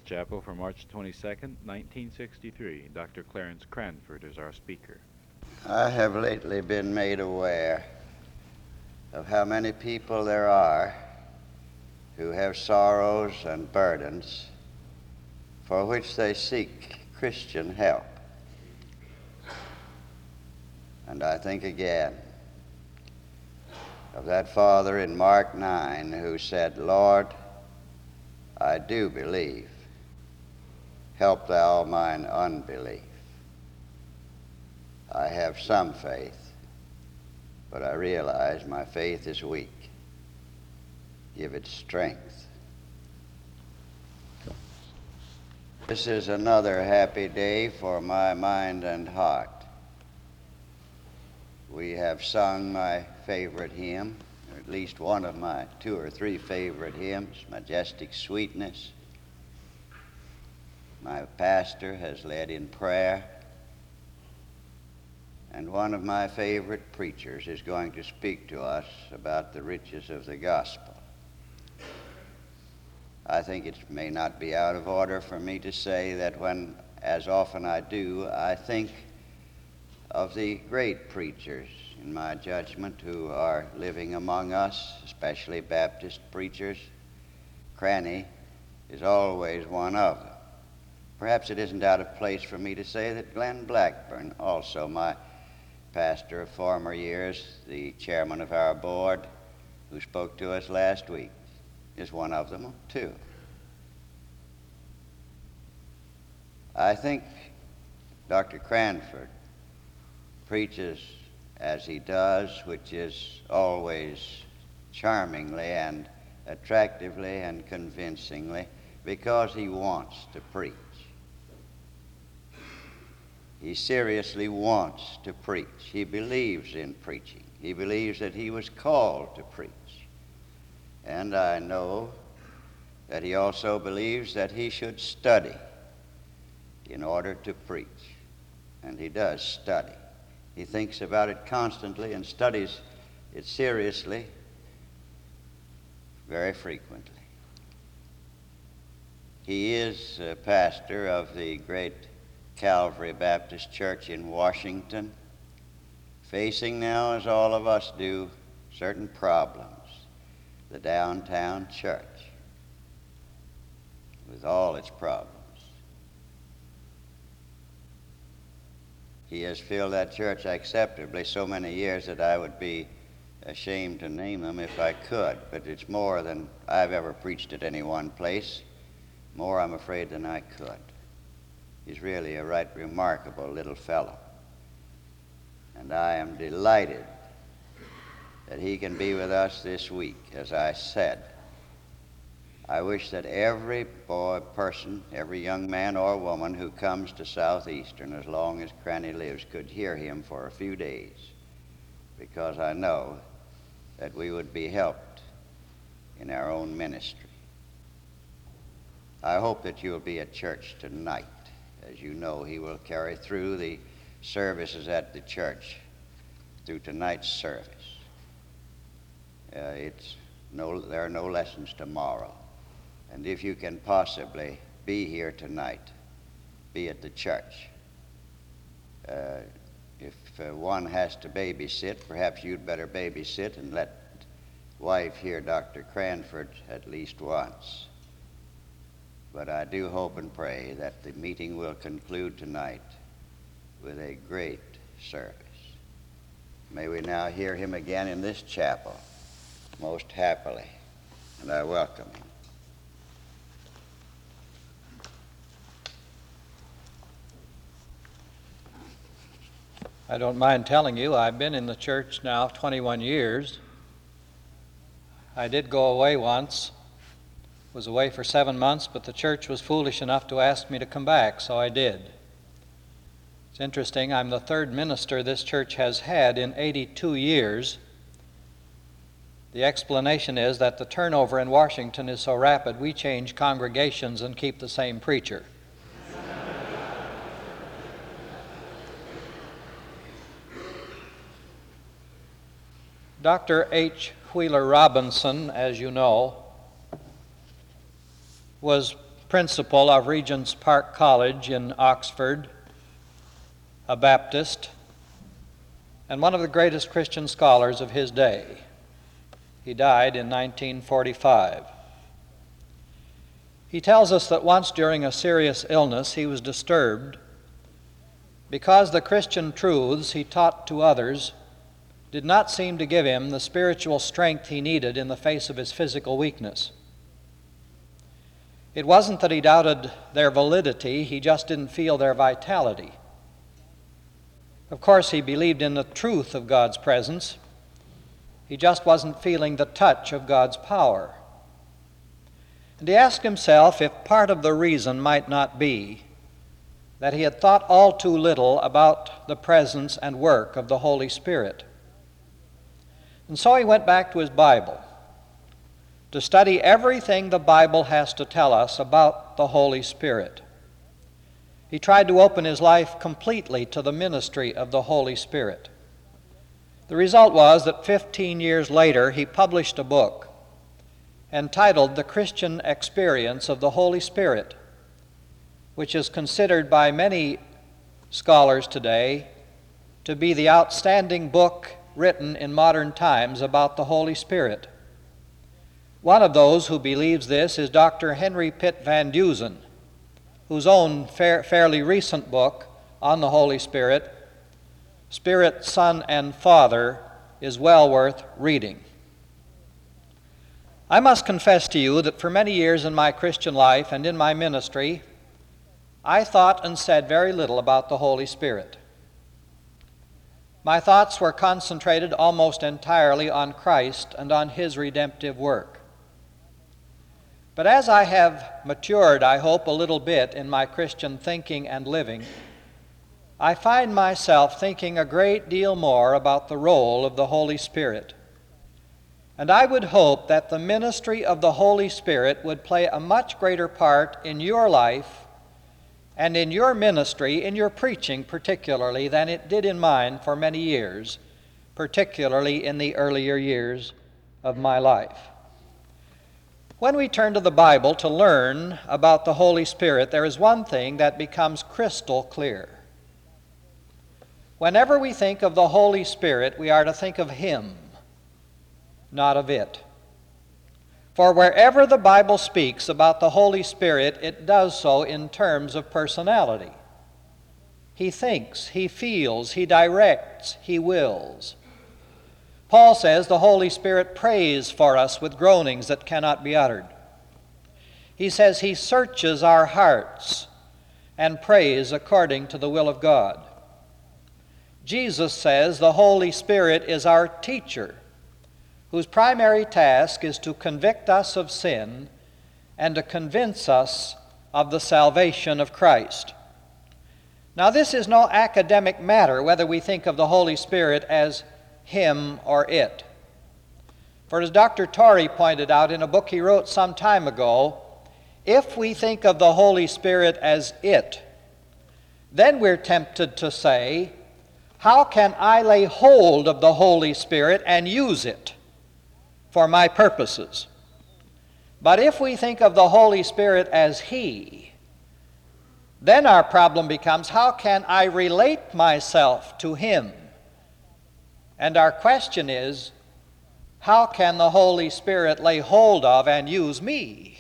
Chapel for March 22nd, 1963. Dr. Clarence Cranford is our speaker. I have lately been made aware of how many people there are who have sorrows and burdens for which they seek Christian help. And I think again of that father in Mark 9 who said, "Lord, I do believe. Help thou mine unbelief. I have some faith, but I realize my faith is weak. Give it strength." This is another happy day for my mind and heart. We have sung my favorite hymn, or at least one of my 2 or 3 favorite hymns, Majestic Sweetness. My pastor has led in prayer, and one of my favorite preachers is going to speak to us about the riches of the gospel. I think it may not be out of order for me to say that when, as often I do, I think of the great preachers, in my judgment, who are living among us, especially Baptist preachers, Cranny is always one of them. Perhaps it isn't out of place for me to say that Glenn Blackburn, also my pastor of former years, the chairman of our board, who spoke to us last week, is one of them too. I think Dr. Cranford preaches as he does, which is always charmingly and attractively and convincingly, because he wants to preach. He seriously wants to preach. He believes in preaching. He believes that he was called to preach. And I know that he also believes that he should study in order to preach. And he does study. He thinks about it constantly and studies it seriously very frequently. He is a pastor of the great Calvary Baptist Church in Washington, facing now, as all of us do, certain problems. The downtown church, with all its problems. He has filled that church acceptably so many years that I would be ashamed to name them if I could, but it's more than I've ever preached at any one place, more, I'm afraid, than I could. He's really a right remarkable little fellow, and I am delighted that he can be with us this week. As I said, I wish that every person, every young man or woman who comes to Southeastern, as long as Cranny lives, could hear him for a few days, because I know that we would be helped in our own ministry. I hope that you'll be at church tonight. As you know, he will carry through the services at the church through tonight's service. There are no lessons tomorrow. And if you can possibly be here tonight, be at the church. If one has to babysit, perhaps you'd better babysit and let wife hear Dr. Cranford at least once. But I do hope and pray that the meeting will conclude tonight with a great service. May we now hear him again in this chapel, most happily, and I welcome him. I don't mind telling you, I've been in the church now 21 years. I did go away once, was away for 7 months, but the church was foolish enough to ask me to come back, so I did. It's interesting, I'm the third minister this church has had in 82 years. The explanation is that the turnover in Washington is so rapid, we change congregations and keep the same preacher. Dr. H. Wheeler Robinson, as you know, was principal of Regent's Park College in Oxford, a Baptist, and one of the greatest Christian scholars of his day. He died in 1945. He tells us that once during a serious illness he was disturbed because the Christian truths he taught to others did not seem to give him the spiritual strength he needed in the face of his physical weakness. It wasn't that he doubted their validity, he just didn't feel their vitality. Of course, he believed in the truth of God's presence. He just wasn't feeling the touch of God's power. And he asked himself if part of the reason might not be that he had thought all too little about the presence and work of the Holy Spirit. And so he went back to his Bible to study everything the Bible has to tell us about the Holy Spirit. He tried to open his life completely to the ministry of the Holy Spirit. The result was that 15 years later he published a book entitled The Christian Experience of the Holy Spirit, which is considered by many scholars today to be the outstanding book written in modern times about the Holy Spirit. One of those who believes this is Dr. Henry Pitt Van Dusen, whose own fairly recent book on the Holy Spirit, Spirit, Son, and Father, is well worth reading. I must confess to you that for many years in my Christian life and in my ministry, I thought and said very little about the Holy Spirit. My thoughts were concentrated almost entirely on Christ and on His redemptive work. But as I have matured, I hope, a little bit in my Christian thinking and living, I find myself thinking a great deal more about the role of the Holy Spirit. And I would hope that the ministry of the Holy Spirit would play a much greater part in your life and in your ministry, in your preaching particularly, than it did in mine for many years, particularly in the earlier years of my life. When we turn to the Bible to learn about the Holy Spirit, there is one thing that becomes crystal clear. Whenever we think of the Holy Spirit, we are to think of Him, not of it. For wherever the Bible speaks about the Holy Spirit, it does so in terms of personality. He thinks, He feels, He directs, He wills. Paul says the Holy Spirit prays for us with groanings that cannot be uttered. He says He searches our hearts and prays according to the will of God. Jesus says the Holy Spirit is our teacher, whose primary task is to convict us of sin and to convince us of the salvation of Christ. Now, this is no academic matter whether we think of the Holy Spirit as Him or it. For as Dr. Torrey pointed out in a book he wrote some time ago, if we think of the Holy Spirit as it, then we're tempted to say, how can I lay hold of the Holy Spirit and use it for my purposes? But if we think of the Holy Spirit as He, then our problem becomes, how can I relate myself to Him? And our question is, how can the Holy Spirit lay hold of and use me?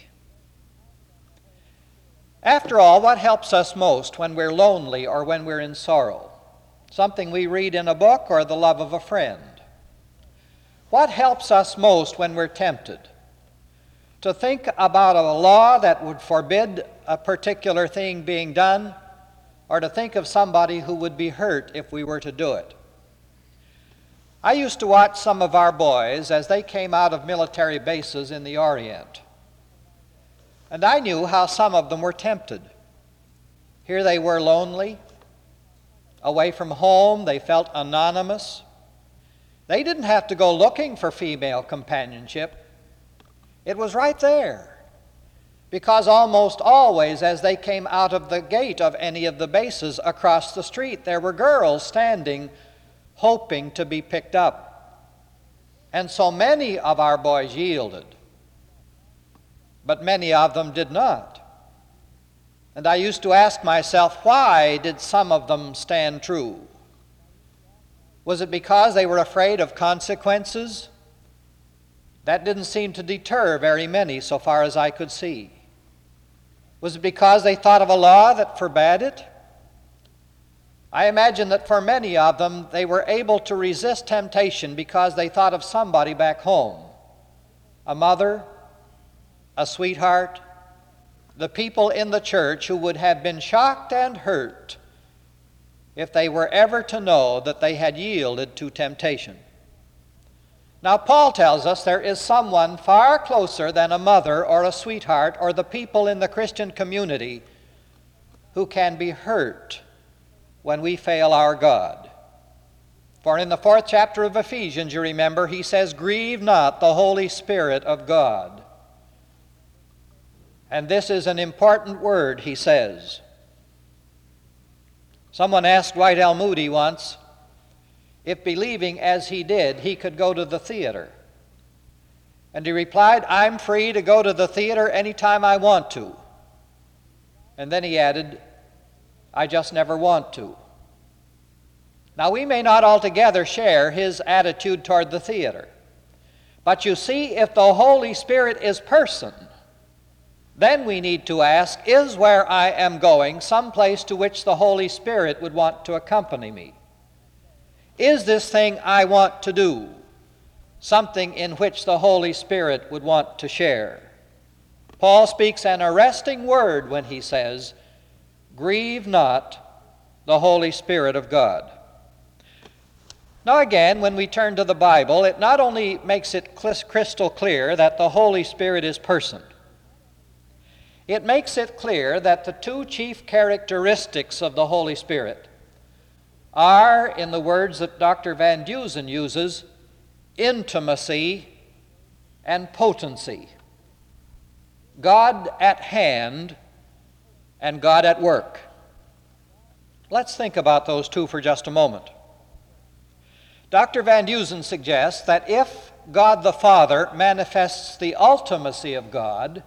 After all, what helps us most when we're lonely or when we're in sorrow? Something we read in a book or the love of a friend? What helps us most when we're tempted? To think about a law that would forbid a particular thing being done, or to think of somebody who would be hurt if we were to do it? I used to watch some of our boys as they came out of military bases in the Orient. And I knew how some of them were tempted. Here they were lonely, away from home, they felt anonymous. They didn't have to go looking for female companionship. It was right there. Because almost always as they came out of the gate of any of the bases across the street, there were girls standing hoping to be picked up. And so many of our boys yielded, but many of them did not. And I used to ask myself, why did some of them stand true? Was it because they were afraid of consequences? That didn't seem to deter very many so far as I could see. Was it because they thought of a law that forbade it? I imagine that for many of them, they were able to resist temptation because they thought of somebody back home. A mother, a sweetheart, the people in the church who would have been shocked and hurt if they were ever to know that they had yielded to temptation. Now, Paul tells us there is someone far closer than a mother or a sweetheart or the people in the Christian community who can be hurt when we fail our God. For in the 4th chapter of Ephesians, you remember, he says, "Grieve not the Holy Spirit of God." And this is an important word, he says. Someone asked Dwight L. Moody once if, believing as he did, he could go to the theater. And he replied, "I'm free to go to the theater anytime I want to." And then he added, "I just never want to." Now, we may not altogether share his attitude toward the theater. But you see, if the Holy Spirit is person, then we need to ask, is where I am going some place to which the Holy Spirit would want to accompany me? Is this thing I want to do something in which the Holy Spirit would want to share? Paul speaks an arresting word when he says, "Grieve not the Holy Spirit of God." Now again, when we turn to the Bible, it not only makes it crystal clear that the Holy Spirit is person, it makes it clear that the two chief characteristics of the Holy Spirit are, in the words that Dr. Van Dusen uses, intimacy and potency. God at hand and God at work. Let's think about those two for just a moment. Dr. Van Dusen suggests that if God the Father manifests the ultimacy of God,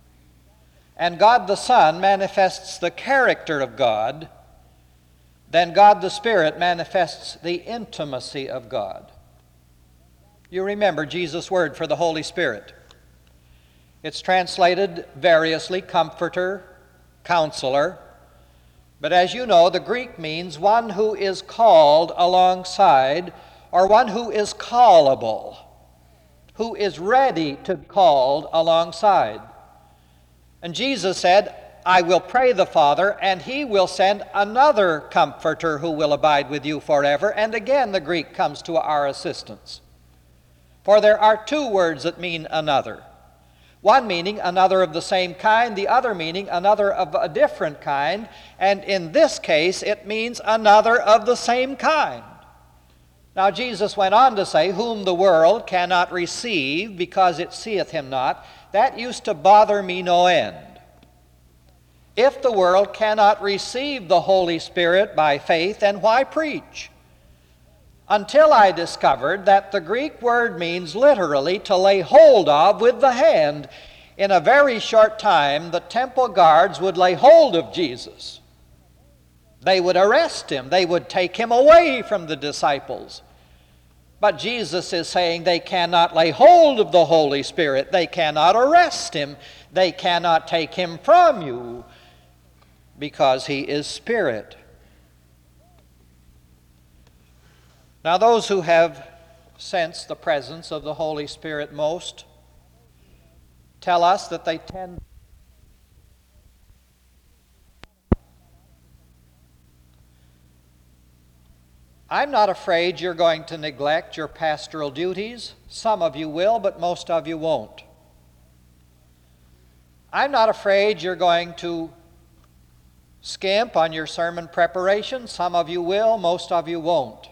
and God the Son manifests the character of God, then God the Spirit manifests the intimacy of God. You remember Jesus' word for the Holy Spirit. It's translated variously, comforter, counselor, but as you know, the Greek means one who is called alongside, or one who is callable, who is ready to be called alongside. And Jesus said, "I will pray the Father, and he will send another comforter who will abide with you forever." And again the Greek comes to our assistance. For there are two words that mean another. One meaning another of the same kind, the other meaning another of a different kind, and in this case it means another of the same kind. Now Jesus went on to say, "Whom the world cannot receive because it seeth him not." That used to bother me no end. If the world cannot receive the Holy Spirit by faith, then why preach? Until I discovered that the Greek word means literally to lay hold of with the hand. In a very short time, the temple guards would lay hold of Jesus. They would arrest him. They would take him away from the disciples. But Jesus is saying they cannot lay hold of the Holy Spirit. They cannot arrest him. They cannot take him from you because he is Spirit. Now, those who have sensed the presence of the Holy Spirit most tell us that they tend I'm not afraid you're going to neglect your pastoral duties. Some of you will, but most of you won't. I'm not afraid you're going to skimp on your sermon preparation. Some of you will, most of you won't.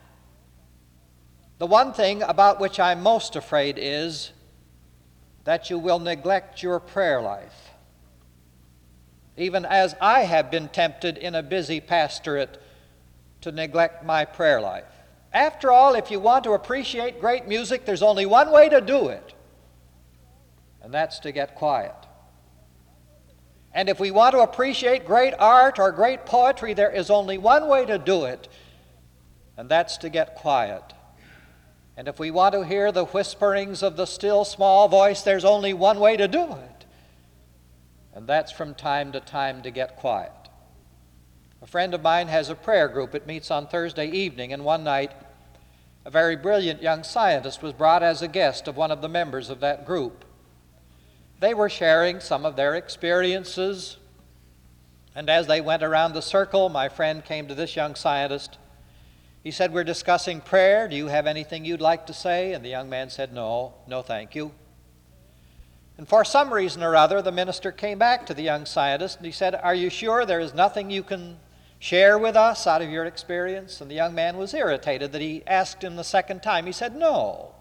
The one thing about which I'm most afraid is that you will neglect your prayer life. Even as I have been tempted in a busy pastorate to neglect my prayer life. After all, if you want to appreciate great music, there's only one way to do it, and that's to get quiet. And if we want to appreciate great art or great poetry, there is only one way to do it, and that's to get quiet. And if we want to hear the whisperings of the still small voice, there's only one way to do it, and that's from time to time to get quiet. A friend of mine has a prayer group. It meets on Thursday evening, and one night a very brilliant young scientist was brought as a guest of one of the members of that group. They were sharing some of their experiences, and as they went around the circle, my friend came to this young scientist. He said, "We're discussing prayer. Do you have anything you'd like to say?" And the young man said, "No, thank you." And for some reason or other, the minister came back to the young scientist and he said, "Are you sure there is nothing you can share with us out of your experience?" And the young man was irritated that he asked him the second time. He said, "No."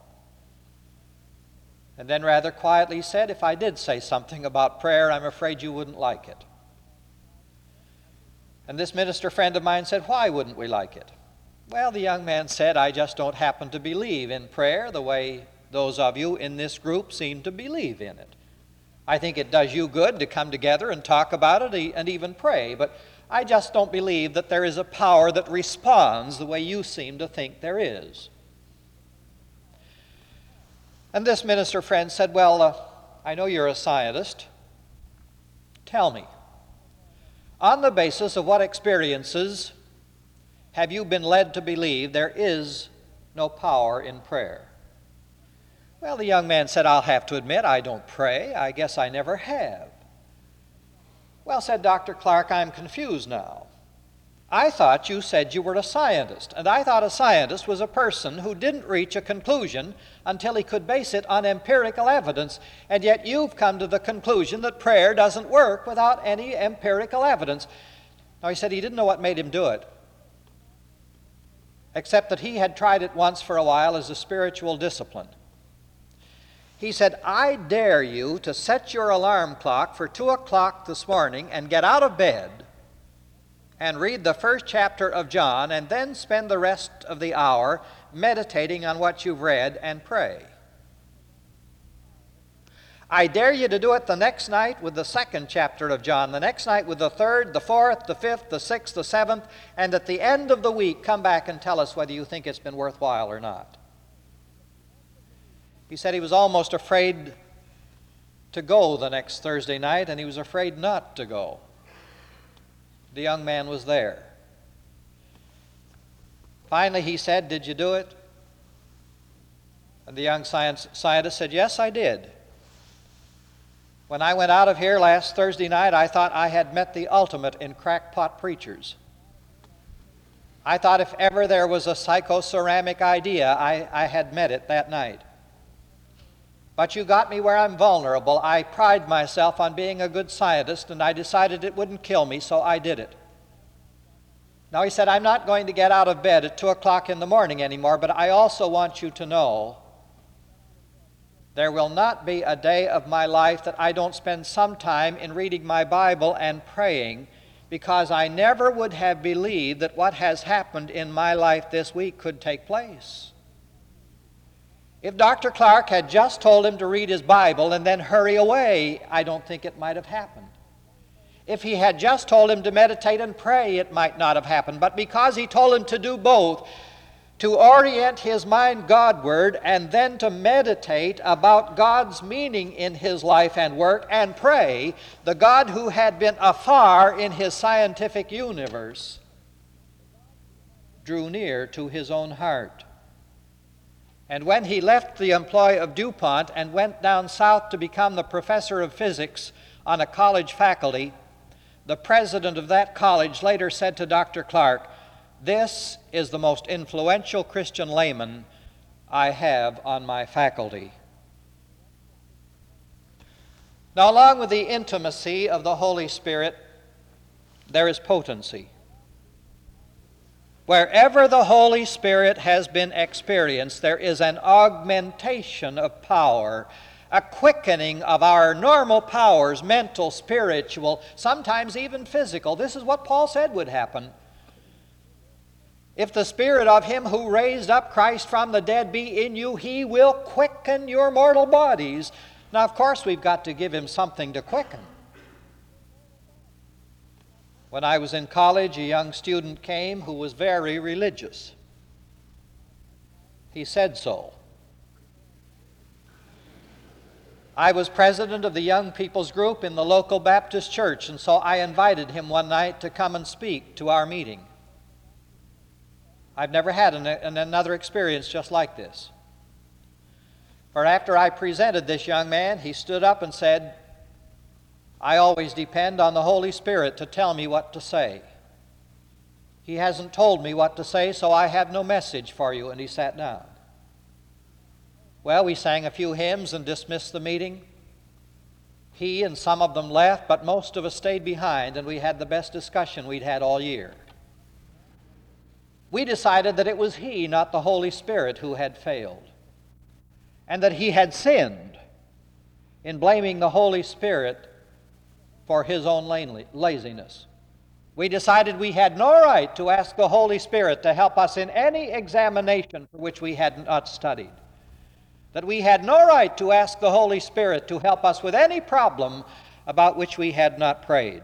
And then rather quietly said, "If I did say something about prayer, I'm afraid you wouldn't like it." And this minister friend of mine said, "Why wouldn't we like it?" Well, the young man said, "I just don't happen to believe in prayer the way those of you in this group seem to believe in it. I think it does you good to come together and talk about it and even pray, but I just don't believe that there is a power that responds the way you seem to think there is." And this minister friend said, "Well, I know you're a scientist. Tell me, on the basis of what experiences have you been led to believe there is no power in prayer?" Well, the young man said, "I'll have to admit I don't pray. I guess I never have." "Well," said Dr. Clark, "I'm confused now. I thought you said you were a scientist, and I thought a scientist was a person who didn't reach a conclusion until he could base it on empirical evidence, and yet you've come to the conclusion that prayer doesn't work without any empirical evidence." Now, he said he didn't know what made him do it, except that he had tried it once for a while as a spiritual discipline. He said, "I dare you to set your alarm clock for 2 o'clock this morning and get out of bed and read the first chapter of John and then spend the rest of the hour meditating on what you've read and pray. I dare you to do it the next night with the second chapter of John, the next night with the third, the fourth, the fifth, the sixth, the seventh, and at the end of the week come back and tell us whether you think it's been worthwhile or not." He said he was almost afraid to go the next Thursday night, and he was afraid not to go. The young man was there. Finally, he said, "Did you do it?" And the young scientist said, "Yes, I did. When I went out of here last Thursday night, I thought I had met the ultimate in crackpot preachers. I thought if ever there was a psychoceramic idea, I had met it that night. But you got me where I'm vulnerable. I pride myself on being a good scientist, and I decided it wouldn't kill me, so I did it." Now, he said, "I'm not going to get out of bed at 2 o'clock in the morning anymore, but I also want you to know there will not be a day of my life that I don't spend some time in reading my Bible and praying, because I never would have believed that what has happened in my life this week could take place. If Dr. Clark had just told him to read his Bible and then hurry away, I don't think it might have happened. If he had just told him to meditate and pray, it might not have happened. But because he told him to do both, to orient his mind Godward and then to meditate about God's meaning in his life and work and pray, the God who had been afar in his scientific universe drew near to his own heart. And when he left the employ of DuPont and went down south to become the professor of physics on a college faculty, the president of that college later said to Dr. Clark, "This is the most influential Christian layman I have on my faculty." Now, along with the intimacy of the Holy Spirit, there is potency. Wherever the Holy Spirit has been experienced, there is an augmentation of power, a quickening of our normal powers, mental, spiritual, sometimes even physical. This is what Paul said would happen. If the Spirit of Him who raised up Christ from the dead be in you, He will quicken your mortal bodies. Now, of course, we've got to give Him something to quicken. When I was in college, a young student came who was very religious. He said so. I was president of the young people's group in the local Baptist church, and so I invited him one night to come and speak to our meeting. I've never had another experience just like this. For after I presented this young man, he stood up and said, "I always depend on the Holy Spirit to tell me what to say. He hasn't told me what to say, so I have no message for you," and he sat down. Well, we sang a few hymns and dismissed the meeting. He and some of them left, but most of us stayed behind, and we had the best discussion we'd had all year. We decided that it was he, not the Holy Spirit, who had failed, and that he had sinned in blaming the Holy Spirit for his own laziness. We decided we had no right to ask the Holy Spirit to help us in any examination for which we had not studied, that we had no right to ask the Holy Spirit to help us with any problem about which we had not prayed.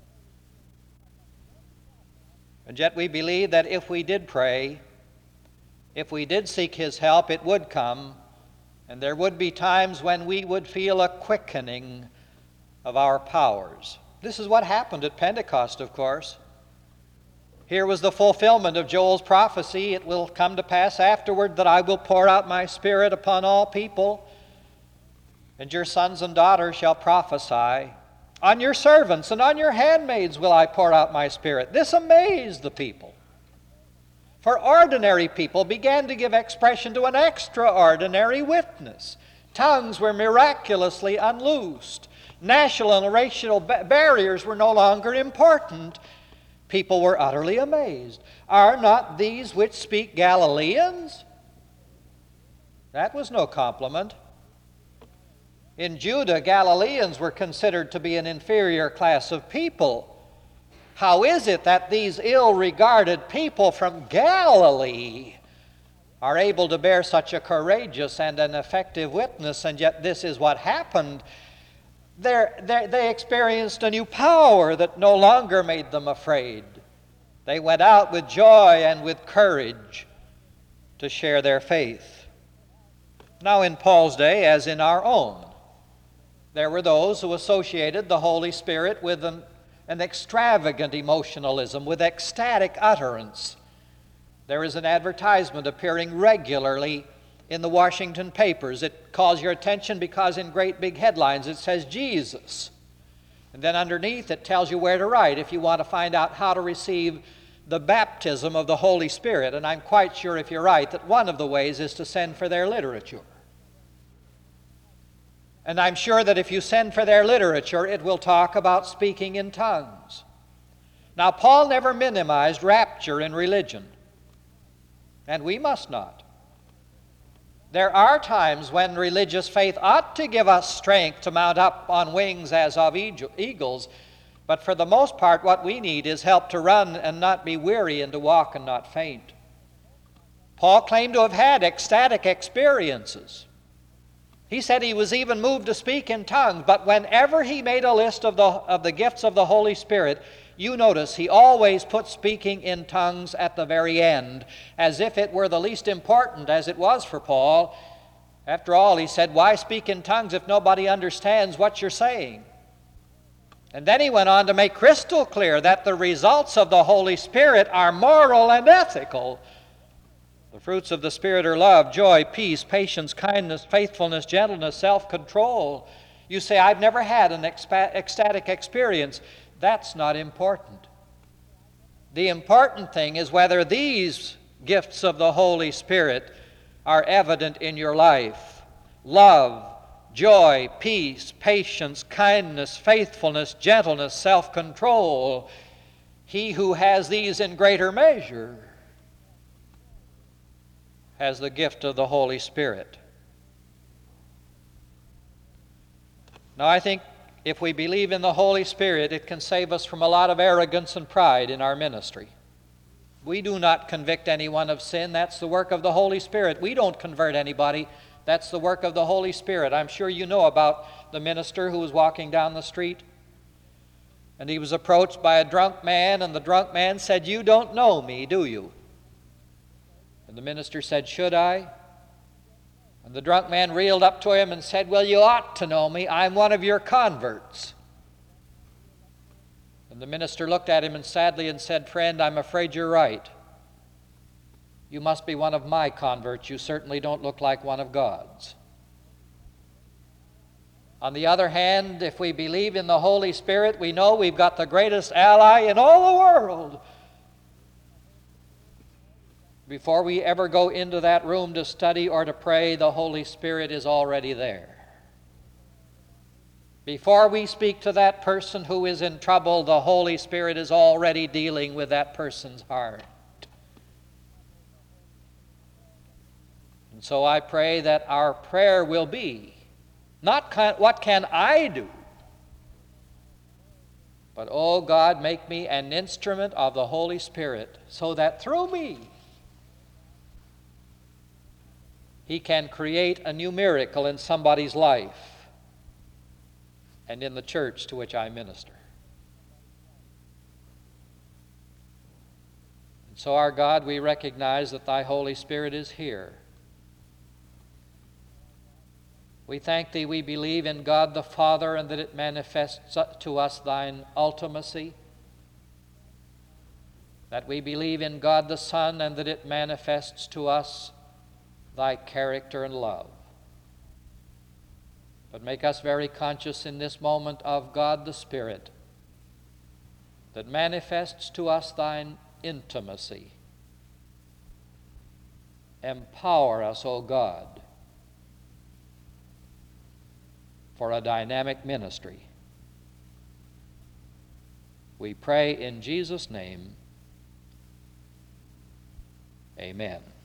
And yet we believe that if we did pray, if we did seek his help, it would come, and there would be times when we would feel a quickening of our powers. This is what happened at Pentecost, of course. Here was the fulfillment of Joel's prophecy. It will come to pass afterward that I will pour out my Spirit upon all people, and your sons and daughters shall prophesy. On your servants and on your handmaids will I pour out my Spirit. This amazed the people. For ordinary people began to give expression to an extraordinary witness. Tongues were miraculously unloosed. National and racial barriers were no longer important. People were utterly amazed. Are not these which speak Galileans? That was no compliment. In Judah, Galileans were considered to be an inferior class of people. How is it that these ill-regarded people from Galilee are able to bear such a courageous and an effective witness, and yet this is what happened? They experienced a new power that no longer made them afraid. They went out with joy and with courage to share their faith. Now in Paul's day, as in our own, there were those who associated the Holy Spirit with an extravagant emotionalism, with ecstatic utterance. There is an advertisement appearing regularly in the Washington papers. It calls your attention because in great big headlines it says Jesus. And then underneath it tells you where to write if you want to find out how to receive the baptism of the Holy Spirit. And I'm quite sure, if you're right, that one of the ways is to send for their literature. And I'm sure that if you send for their literature, it will talk about speaking in tongues. Now, Paul never minimized rapture in religion, and we must not. There are times when religious faith ought to give us strength to mount up on wings as of eagles, but for the most part what we need is help to run and not be weary, and to walk and not faint. Paul claimed to have had ecstatic experiences. He said he was even moved to speak in tongues, but whenever he made a list of the gifts of the Holy Spirit, you notice he always put speaking in tongues at the very end, as if it were the least important, as it was for Paul. After all, he said, why speak in tongues if nobody understands what you're saying? And then he went on to make crystal clear that the results of the Holy Spirit are moral and ethical. The fruits of the Spirit are love, joy, peace, patience, kindness, faithfulness, gentleness, self-control. You say, I've never had an ecstatic experience. That's not important. The important thing is whether these gifts of the Holy Spirit are evident in your life. Love, joy, peace, patience, kindness, faithfulness, gentleness, self-control. He who has these in greater measure has the gift of the Holy Spirit. Now, I think if we believe in the Holy Spirit, it can save us from a lot of arrogance and pride in our ministry. We do not convict anyone of sin. That's the work of the Holy Spirit. We don't convert anybody. That's the work of the Holy Spirit. I'm sure you know about the minister who was walking down the street. And he was approached by a drunk man, and the drunk man said, "You don't know me, do you?" And the minister said, "Should I?" And the drunk man reeled up to him and said, "Well, you ought to know me. I'm one of your converts." And the minister looked at him and sadly and said, "Friend, I'm afraid you're right. You must be one of my converts. You certainly don't look like one of God's." On the other hand, if we believe in the Holy Spirit, we know we've got the greatest ally in all the world. Before we ever go into that room to study or to pray, the Holy Spirit is already there. Before we speak to that person who is in trouble, the Holy Spirit is already dealing with that person's heart. And so I pray that our prayer will be not what can I do, but, oh God, make me an instrument of the Holy Spirit so that through me He can create a new miracle in somebody's life and in the church to which I minister. And so, our God, we recognize that Thy Holy Spirit is here. We thank Thee, we believe in God the Father, and that it manifests to us Thine ultimacy. That we believe in God the Son, and that it manifests to us Thy character and love. But make us very conscious in this moment of God the Spirit, that manifests to us Thine intimacy. Empower us, O God, for a dynamic ministry. We pray in Jesus' name. Amen.